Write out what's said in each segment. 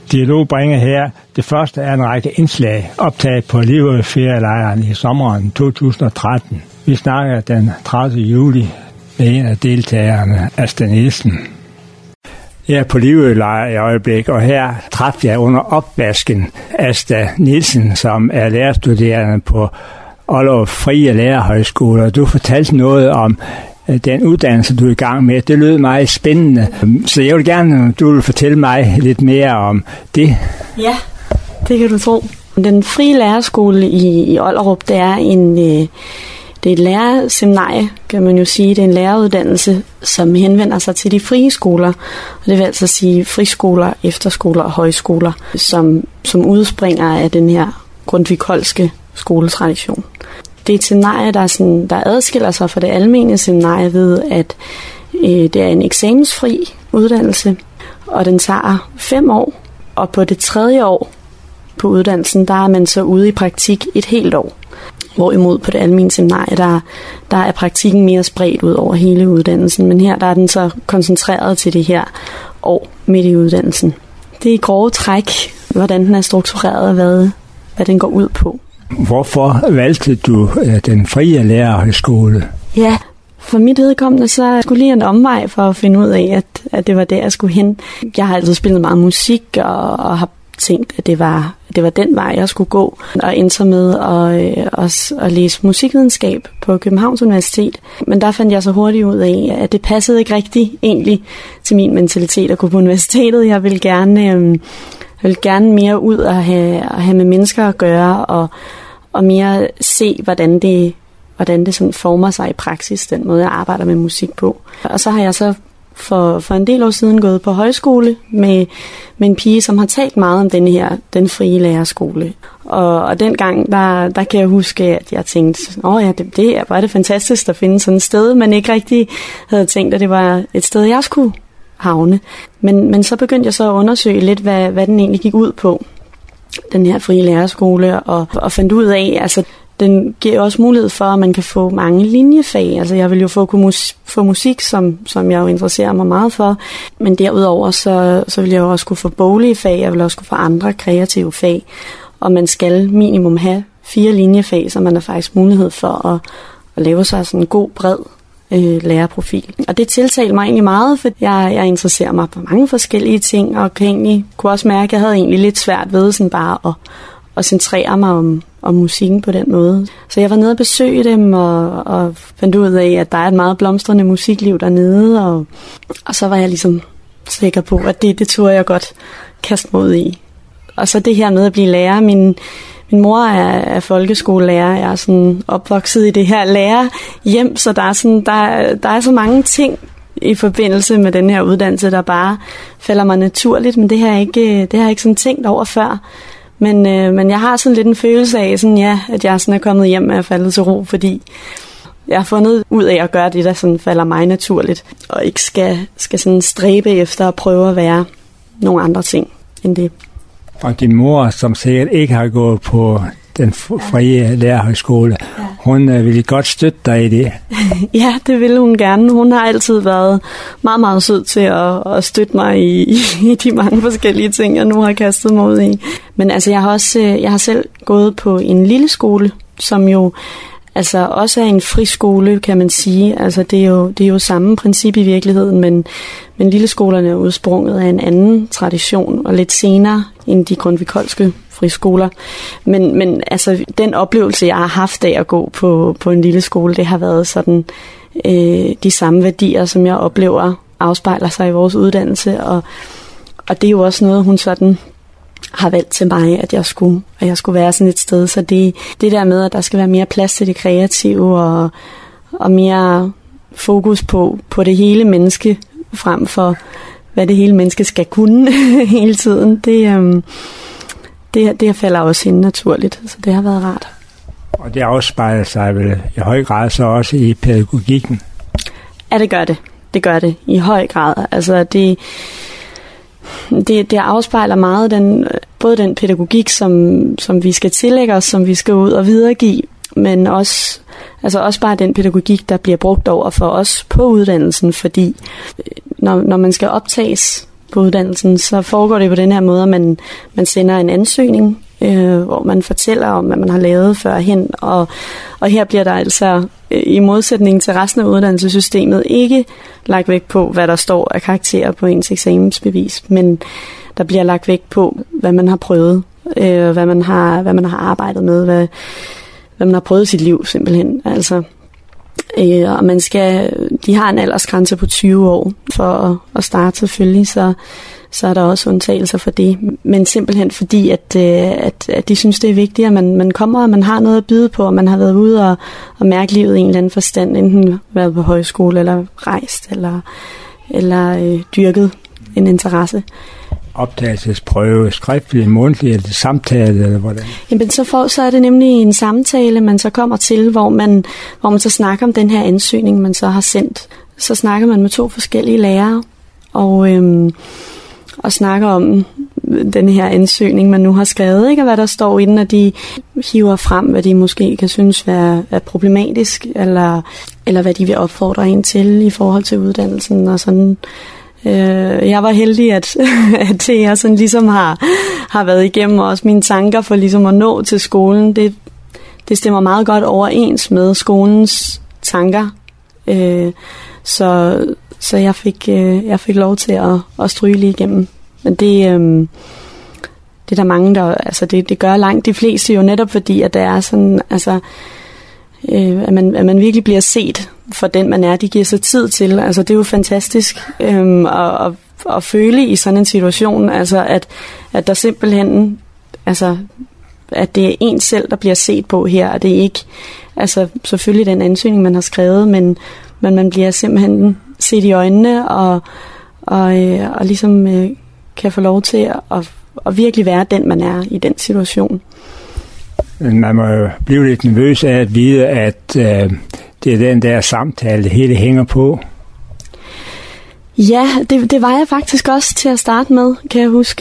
Dialog bringer her. Det første er en række indslag optaget på Livø Ferielejren i sommeren 2013. Vi snakker den 30. juli med en af deltagerne, Asta Nielsen. Jeg er på Livø-lejr i øjeblik, og her træffede jeg under opvasken Asta Nielsen, som er lærerstuderende på Ollerup Frie Lærerhøjskole. Du fortalte noget om den uddannelse, du er i gang med. Det lød meget spændende, så jeg vil gerne, du vil fortælle mig lidt mere om det. Ja, det kan du tro. Den Frie Lærerskole i Ollerup, det er et lærerseminarie, kan man jo sige. Det er en læreruddannelse, som henvender sig til de frie skoler. Og det vil altså sige friskoler, efterskoler og højskoler, som udspringer af den her Grundtvig-Koldske skoletradition. Det er et seminarie, der adskiller sig fra det almene seminarie ved, at det er en eksamensfri uddannelse, og den tager 5 år. Og på det 3. år på uddannelsen, der er man så ude i praktik et helt år. Hvorimod på det almene seminarie, der er praktikken mere spredt ud over hele uddannelsen. Men her der er den så koncentreret til det her år midt i uddannelsen. Det er i grove træk, hvordan den er struktureret og hvad den går ud på. Hvorfor valgte du den Frie Lærerhøjskole? Ja, for mit vedkommende, så skulle lige en omvej for at finde ud af, at det var der, jeg skulle hen. Jeg har altid spillet meget musik og har tænkt, at det var den vej, jeg skulle gå. Og endte så med at læse musikvidenskab på Københavns Universitet. Men der fandt jeg så hurtigt ud af, at det passede ikke rigtig egentlig til min mentalitet at gå på universitetet. Jeg ville gerne mere ud og have med mennesker at gøre, og mere se, hvordan det sådan former sig i praksis, den måde, jeg arbejder med musik på. Og så har jeg så for en del år siden gået på højskole med en pige, som har talt meget om den frie lærerskole. Og dengang, der kan jeg huske, at jeg tænkte, hvor er det fantastisk at finde sådan et sted, men ikke rigtig havde tænkt, at det var et sted, jeg skulle havne. Men så begyndte jeg så at undersøge lidt, hvad den egentlig gik ud på, den her frie lærerskole, og fandt ud af, altså den giver også mulighed for, at man kan få mange linjefag. Altså jeg vil jo få musik, som jeg jo interesserer mig meget for, men derudover så vil jeg jo også kunne få boglige fag, jeg vil også kunne få andre kreative fag, og man skal minimum have 4 linjefag, så man har faktisk mulighed for at lave sig sådan en god, bred lærerprofil. Og det tiltalte mig egentlig meget, for jeg interesserer mig på mange forskellige ting, og kunne også mærke, at jeg havde egentlig lidt svært ved sådan bare at centrere mig om musikken på den måde. Så jeg var nede og besøge dem, og fandt ud af, at der er et meget blomstrende musikliv dernede, og så var jeg ligesom sikker på, at det turde jeg godt kaste mig ud i. Og så det her med at blive lærer. Min mor er folkeskolelærer. Jeg er sådan opvokset i det her lærerhjem, så der er så mange ting i forbindelse med den her uddannelse, der bare falder mig naturligt, men det har jeg ikke sådan tænkt over før. Men jeg har sådan lidt en følelse af, at jeg sådan er kommet hjem og er faldet til ro, fordi jeg har fundet ud af at gøre det, der sådan falder mig naturligt, og ikke skal sådan stræbe efter at prøve at være nogle andre ting end det. Og din mor, som sikkert ikke har gået på den Frie Lærerhøjskole, hun ville godt støtte dig i det. Ja, det ville hun gerne. Hun har altid været meget, meget sød til at støtte mig i de mange forskellige ting, jeg nu har kastet mig ud i. Men altså, jeg har selv gået på en lille skole, som jo altså også er en friskole, kan man sige. Altså, det er jo samme princip i virkeligheden, men lilleskolerne er udsprunget af en anden tradition, og lidt senere end de Grundtvig-Koldske friskoler. Men altså, den oplevelse, jeg har haft af at gå på en lille skole, det har været sådan de samme værdier, som jeg oplever afspejler sig i vores uddannelse, og det er jo også noget, hun sådan har valgt til mig, at jeg skulle være sådan et sted. Så det der med, at der skal være mere plads til det kreative, og mere fokus på det hele menneske, frem for hvad det hele menneske skal kunne hele tiden, det falder også hende naturligt, så det har været rart. Og det afspejler sig vel i høj grad så også i pædagogikken? Ja, det gør det. Det gør det i høj grad. Altså det afspejler meget både den pædagogik, som vi skal tillægge os, som vi skal ud og videregive, men også bare den pædagogik, der bliver brugt over for os på uddannelsen, fordi når man skal optages på uddannelsen, så foregår det på den her måde, at man sender en ansøgning, hvor man fortæller om, hvad man har lavet førhen, og her bliver der altså i modsætning til resten af uddannelsessystemet ikke lagt vægt på, hvad der står af karakterer på ens eksamensbevis, men der bliver lagt vægt på, hvad man har prøvet, hvad man har arbejdet med, hvad man har prøvet i sit liv simpelthen. Altså, og de har en aldersgrænse på 20 år for at starte selvfølgelig, så er der også undtagelser for det. Men simpelthen fordi, at de synes, det er vigtigt, at man kommer, og man har noget at byde på, og man har været ude og mærke livet i en eller anden forstand, enten været på højskole, eller rejst, eller dyrket en interesse. Optagelsesprøve, skriftlig, mundtlig eller samtale, eller hvordan? Jamen så er det nemlig en samtale, man så kommer til, hvor man så snakker om den her ansøgning, man så har sendt. Så snakker man med 2 forskellige lærere, og snakker om den her ansøgning, man nu har skrevet, ikke? Og hvad der står inden, at de hiver frem, hvad de måske kan synes er problematisk, eller hvad de vil opfordre en til i forhold til uddannelsen og sådan. Jeg var heldig, at det jeg sådan ligesom har været igennem, og også mine tanker for ligesom at nå til skolen, det stemmer meget godt overens med skolens tanker. Så jeg fik lov til at stryge lige igennem. Men det er der mange, der altså det gør langt de fleste jo netop fordi, at det er sådan, altså at man virkelig bliver set for den man er, de giver sig tid til. Altså det er jo fantastisk at føle i sådan en situation, altså at der simpelthen, altså at det er en selv, der bliver set på her, og det er ikke, altså selvfølgelig den ansøgning man har skrevet, men man bliver simpelthen set i øjnene og ligesom kan få lov til at virkelig være den man er i den situation. Man må jo blive lidt nervøs af at vide, at det er den der samtale, det hele hænger på. Ja, det var jeg faktisk også til at starte med, kan jeg huske.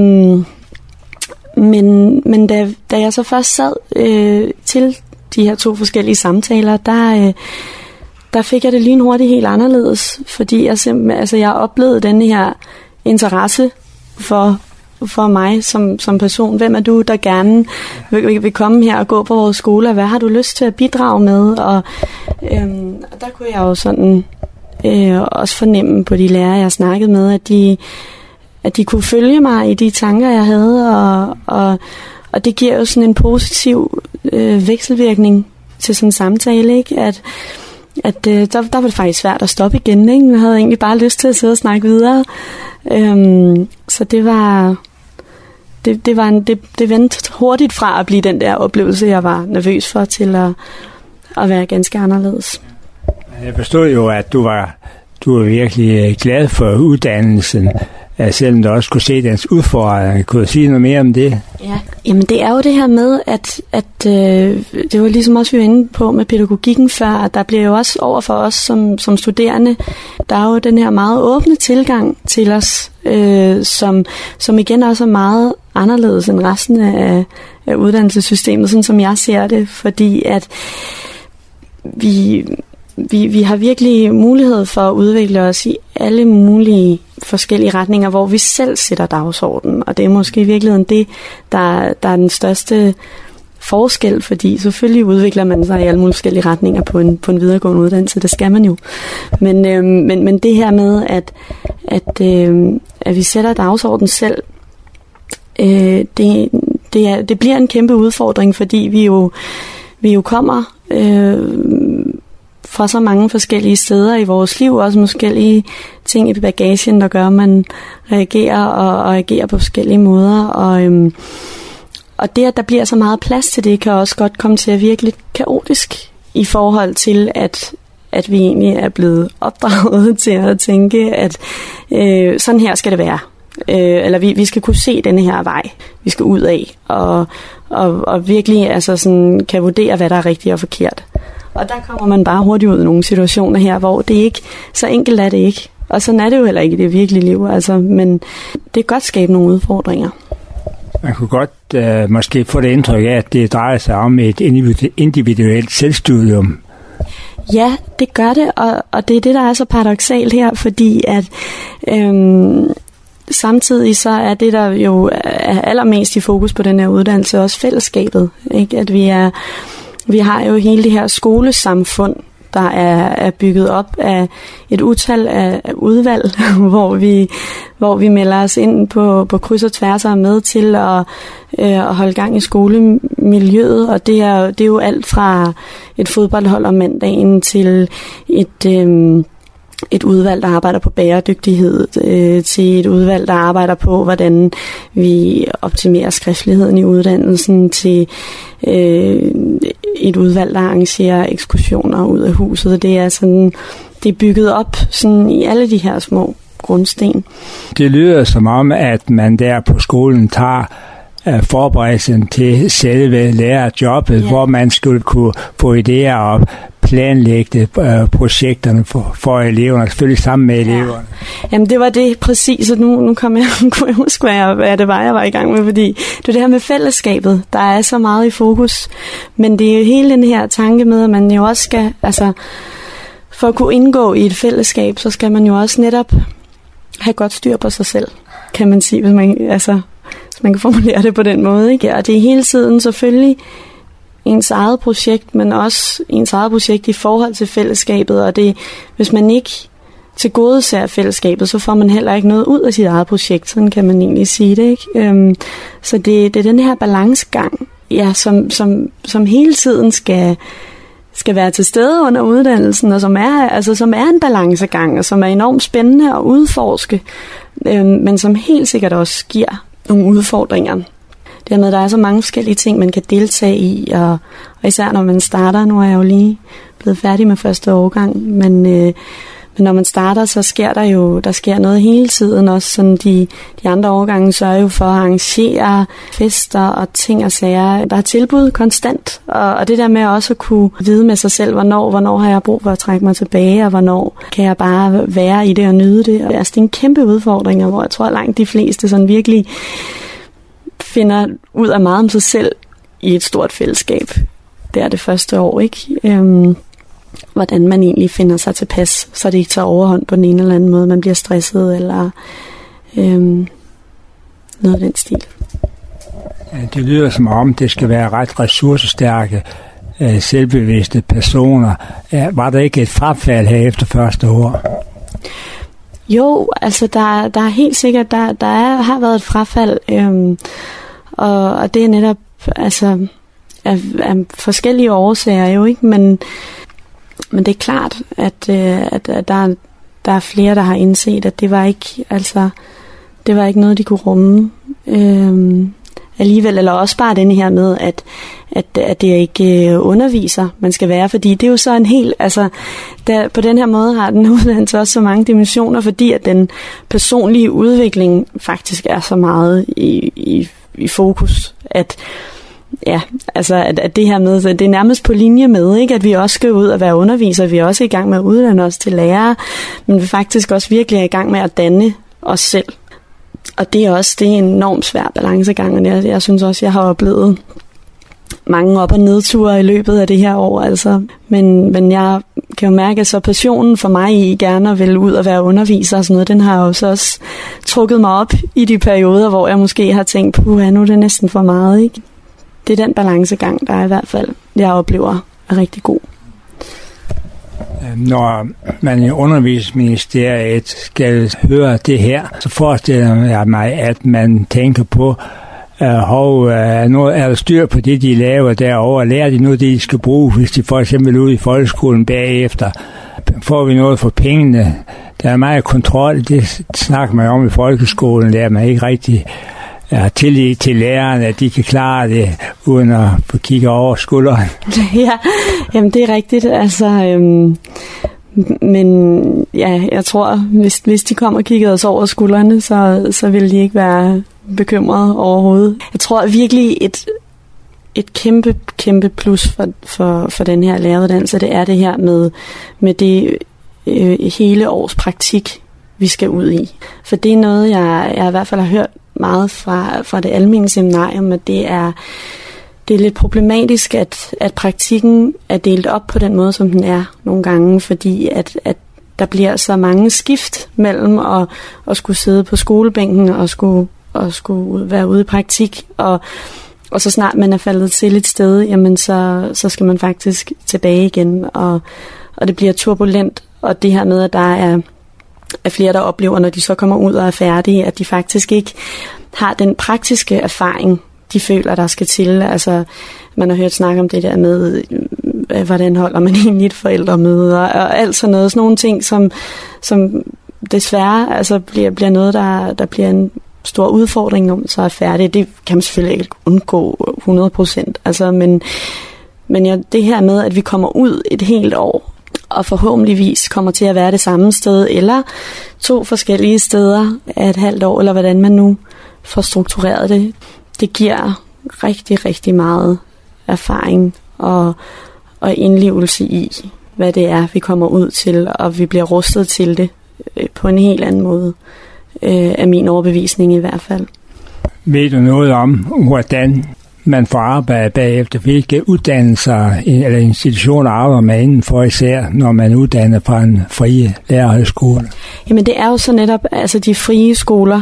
Men da jeg så først sad til de her 2 forskellige samtaler, der fik jeg det lynhurtigt helt anderledes, fordi jeg oplevede denne her interesse for mig som person. Hvem er du, der gerne vil komme her og gå på vores skole, og hvad har du lyst til at bidrage med? Og der kunne jeg jo sådan også fornemme på de lærere, jeg snakkede med, at de kunne følge mig i de tanker, jeg havde, og det giver jo sådan en positiv vekselvirkning til sådan en samtale, ikke? At der var det faktisk svært at stoppe igen, ikke? Jeg havde egentlig bare lyst til at sidde og snakke videre. Så det vendte hurtigt fra at blive den der oplevelse, jeg var nervøs for, til at være ganske anderledes. Jeg forstod jo, at du var virkelig glad for uddannelsen, selvom du også kunne se dens udfordringer. Kunne du sige noget mere om det? Ja, jamen det er jo det her med, at det var ligesom også vi var inde på med pædagogikken før, at der bliver jo også over for os som studerende, der er jo den her meget åbne tilgang til os, som igen også er meget anderledes end resten af uddannelsessystemet, sådan som jeg ser det, fordi at vi har virkelig mulighed for at udvikle os i alle mulige forskellige retninger, hvor vi selv sætter dagsordenen, og det er måske i virkeligheden det, der er den største forskel, fordi selvfølgelig udvikler man sig i alle mulige forskellige retninger på en videregående uddannelse, det skal man jo. Men det her med, at vi sætter dagsordenen selv, det bliver en kæmpe udfordring, fordi vi jo kommer fra så mange forskellige steder i vores liv, også forskellige ting i bagagen, der gør, at man reagerer og agerer på forskellige måder. Og det, at der bliver så meget plads til det, kan også godt komme til at virke lidt kaotisk i forhold til, at vi egentlig er blevet opdraget til at tænke, at sådan her skal det være. Eller vi skal kunne se denne her vej, vi skal ud af, og virkelig altså sådan, kan vurdere, hvad der er rigtigt og forkert. Og der kommer man bare hurtigt ud i nogle situationer her, hvor det ikke, så enkelt er det ikke. Og sådan er det jo heller ikke i det virkelige liv, altså, men det kan godt skabe nogle udfordringer. Man kunne godt måske få det indtryk af, at det drejer sig om et individuelt selvstudium. Ja, det gør det, og det er det, der er så paradoksalt her, fordi at samtidig så er det, der jo er allermest i fokus på den her uddannelse, også fællesskabet. Ikke? At vi har jo hele det her skolesamfund, der er bygget op af et utal af udvalg, hvor vi melder os ind på kryds og tværs og er med til at holde gang i skolemiljøet. Og det er jo alt fra et fodboldhold om mandagen til et udvalg, der arbejder på bæredygtighed, til et udvalg, der arbejder på, hvordan vi optimerer skriftligheden i uddannelsen, til et udvalg, der arrangerer ekskursioner ud af huset. Det er bygget op sådan i alle de her små grundsten. Det lyder som om, at man der på skolen tager forberedelsen til selve lærerjobbet, hvor man skulle kunne få idéer og planlægge projekterne for eleverne, selvfølgelig sammen med eleverne. Jamen det var det præcis, og nu kunne jeg huske, hvad det var, jeg var i gang med, fordi det er det her med fællesskabet, der er så meget i fokus, men det er jo hele den her tanke med, at man jo også skal, altså for at kunne indgå i et fællesskab, så skal man jo også netop have godt styr på sig selv, kan man sige, hvis man kan formulere det på den måde, ikke? Og det er hele tiden selvfølgelig ens eget projekt, men også ens eget projekt i forhold til fællesskabet, og det, hvis man ikke tilgodeser fællesskabet, så får man heller ikke noget ud af sit eget projekt, sådan kan man egentlig sige det, ikke? Så det er den her balancegang, ja, som hele tiden skal være til stede under uddannelsen, og som er en balancegang, og som er enormt spændende at udforske, men som helt sikkert også giver nogle udfordringer. Dermed, der er så mange forskellige ting, man kan deltage i, og især når man starter, nu er jeg jo lige blevet færdig med første årgang, men når man starter, så sker der sker noget hele tiden, også sådan de andre årgange sørger jo for at arrangere fester og ting og sager. Der er tilbud konstant, og det der med også at kunne vide med sig selv, hvornår har jeg brug for at trække mig tilbage, og hvornår kan jeg bare være i det og nyde det. Altså, det er en kæmpe udfordring, hvor jeg tror, at langt de fleste sådan virkelig finder ud af meget om sig selv i et stort fællesskab. Det er det første år, ikke? Hvordan man egentlig finder sig tilpas, så det ikke tager overhånd på den ene eller anden måde. Man bliver stresset, eller noget af den stil. Det lyder som om, det skal være ret ressourcestærke, selvbevidste personer. Var der ikke et frafald her efter første år? Jo, altså der er helt sikkert, har været et frafald, og det er netop altså af forskellige årsager jo, ikke, men det er klart, at der er flere, der har indset, at det var ikke noget, de kunne rumme alligevel, eller også bare den her med, at det ikke underviser, man skal være, fordi det er jo så en helt, på den her måde har den uddannelse også så mange dimensioner, fordi at den personlige udvikling faktisk er så meget i fokus, at det her med, det er nærmest på linje med, ikke, at vi også skal ud og være undervisere, vi er også i gang med at uddanne os til lærere, men vi faktisk også virkelig er i gang med at danne os selv. Og det er en enormt svær balancegang, og jeg synes også, jeg har oplevet mange op- og nedture i løbet af det her år, Men jeg kan jo mærke, at så passionen for mig i gerne at vil ud og være underviser og sådan noget, den har jo så også trukket mig op i de perioder, hvor jeg måske har tænkt, nu er det næsten for meget, ikke? Det er den balancegang, der er i hvert fald, jeg oplever er rigtig god. Når man i undervisningsministeriet skal høre det her, så forestiller jeg mig, at man tænker på, nu er der styr på det, de laver derovre, lærer de nu det, de skal bruge, hvis de for eksempel ude i folkeskolen bagefter. Får vi noget for pengene? Der er meget kontrol, det snakker man om i folkeskolen, lærer man ikke rigtig tillid til lærerne, at de kan klare det, uden at få kigge over skulderen. Ja, jamen det er rigtigt, men ja, jeg tror, hvis de kom og kiggede os over skuldrene, så ville de ikke være bekymrede overhovedet. Jeg tror virkelig, et kæmpe plus for den her læreruddannelse, det er det her med det hele års praktik, vi skal ud i. For det er noget, jeg i hvert fald har hørt meget fra det almene seminarium, at det er lidt problematisk, at praktikken er delt op på den måde, som den er nogle gange, fordi at der bliver så mange skift mellem at skulle sidde på skolebænken og skulle være ude i praktik, og så snart man er faldet til et sted, jamen så skal man faktisk tilbage igen, og det bliver turbulent, og det her med, at der er flere, der oplever, når de så kommer ud og er færdige, at de faktisk ikke har den praktiske erfaring, de føler, der skal til. Altså, man har hørt snak om det der med, hvordan holder man egentlig et forældremøde, og alt sådan noget. Sådan nogle ting, som desværre altså bliver noget, der bliver en stor udfordring, når man så er færdig. Det kan man selvfølgelig ikke undgå 100%. Altså, men ja, det her med, at vi kommer ud et helt år, og forhåbentligvis kommer til at være det samme sted, eller 2 forskellige steder af et halvt år, eller hvordan man nu får struktureret det, det giver rigtig, rigtig meget erfaring og indlevelse i, hvad det er, vi kommer ud til, og vi bliver rustet til det på en helt anden måde, af min overbevisning i hvert fald. Ved du noget om, hvordan man får arbejde bagefter? Hvilke uddannelser eller institutioner arbejder man indenfor, især når man er uddannet fra en fri lærerhøjskole? Jamen det er jo så netop altså de frie skoler,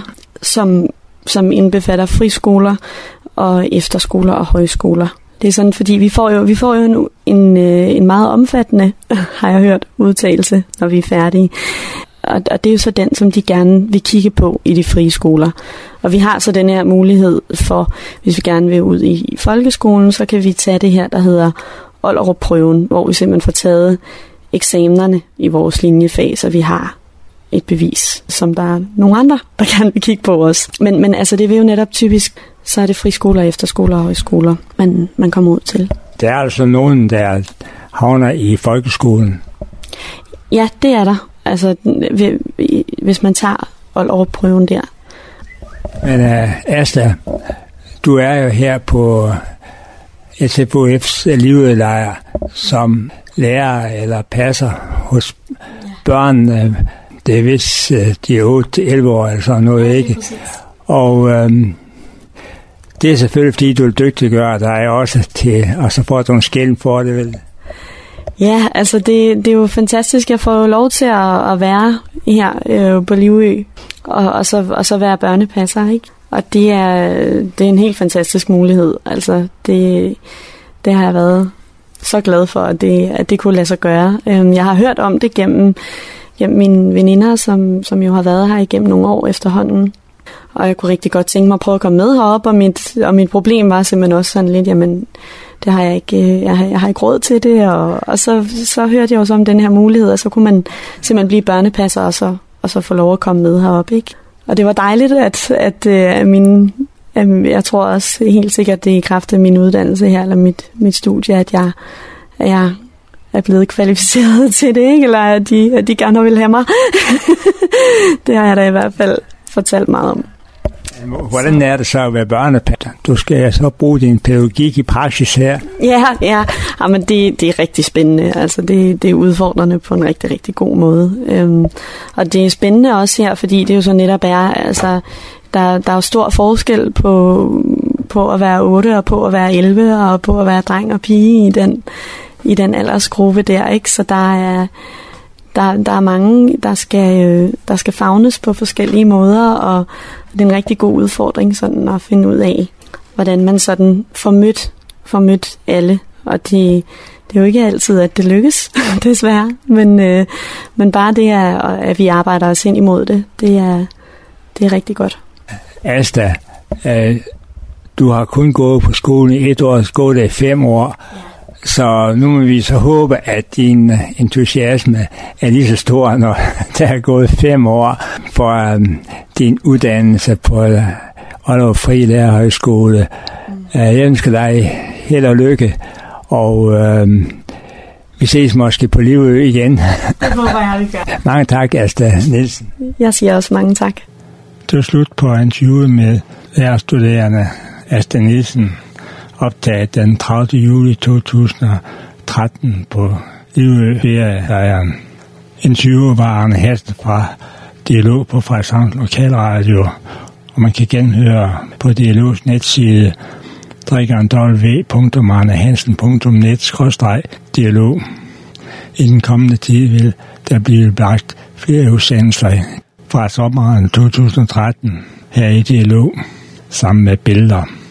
som indbefatter friskoler og efterskoler og højskoler. Det er sådan, fordi vi får jo en meget omfattende, har jeg hørt, udtalelse, når vi er færdige. Og det er jo så den, som de gerne vil kigge på i de frie skoler. Og vi har så den her mulighed for, hvis vi gerne vil ud i folkeskolen, så kan vi tage det her, der hedder Ollerup-prøven, hvor vi simpelthen får taget eksamenerne i vores linjefag, så vi har et bevis, som der er nogle andre, der gerne vil kigge på os. Men altså, det vil jo netop typisk, så er det friskoler, efterskoler og højskoler, man kommer ud til. Der er altså nogen, der havner i folkeskolen? Ja, det er der. Altså, hvis man tager Ollerup-prøven der. Men Asta, du er jo her på SFOF's elevlejr som lærer eller passer hos børn. Det er vist de er 8-11 år eller sådan noget, ikke? Og det er selvfølgelig, fordi du vil dygtiggøre dig også til, og så får du en skæld for det, vel? Ja, altså det er jo fantastisk. Jeg får jo lov til at være her på Livø, og så være børnepasser, ikke? Og det er en helt fantastisk mulighed. Altså det har jeg været så glad for, at det kunne lade sig gøre. Jeg har hørt om det gennem mine veninder, som jo har været her igennem nogle år efterhånden. Og jeg kunne rigtig godt tænke mig at prøve at komme med herop, og mit problem var simpelthen også sådan lidt, jamen, det har jeg ikke, jeg har ikke råd til det, og så hørte jeg også om den her mulighed, og så kunne man simpelthen blive børnepasser, og så få lov at komme med herop, ikke? Og det var dejligt, at jeg tror også helt sikkert, det er i kraft af min uddannelse her, eller mit studie, at jeg er blevet kvalificeret til det, ikke? Eller at de gerne vil have mig. Det har jeg da i hvert fald fortalt meget om. Hvordan er det så at være børnepasser? Du skal så bruge din pædagogik i praksis her. Ja, men det er rigtig spændende. Altså det er udfordrende på en rigtig, rigtig god måde. Og det er spændende også her, fordi det jo så netop er, altså der er jo stor forskel på at være 8 og på at være 11 og på at være dreng og pige i den aldersgruppe der, ikke? Så der er mange, der skal favnes på forskellige måder, og det er en rigtig god udfordring sådan at finde ud af, hvordan man sådan får mødt alle. Og det er jo ikke altid, at det lykkes, desværre. Men bare det, at vi arbejder os ind imod det er rigtig godt. Asta, du har kun gået på skolen i 1 år, gået der i 5 år. Så nu må vi så håbe, at din entusiasme er lige så stor, når der er gået 5 år for din uddannelse på Ollerup Fri Lærerhøjskole. Jeg ønsker dig held og lykke, og vi ses måske på Livø igen. Det håber jeg, vi gør. Mange tak, Asta Nielsen. Jeg siger også mange tak. Det var slut på interviewet med lærerstuderende Asta Nielsen, optaget den 30. juli 2013 på Livø Ferielejren. Interviewet var Arne Hast fra Dialog på Frederikshavn Lokalradio, og man kan genhøre på Dialogs netside www.arnehansen.net/dialog. I den kommende tid vil der bliver bragt flere udsendelser fra sommeren 2013 her i Dialog sammen med billeder.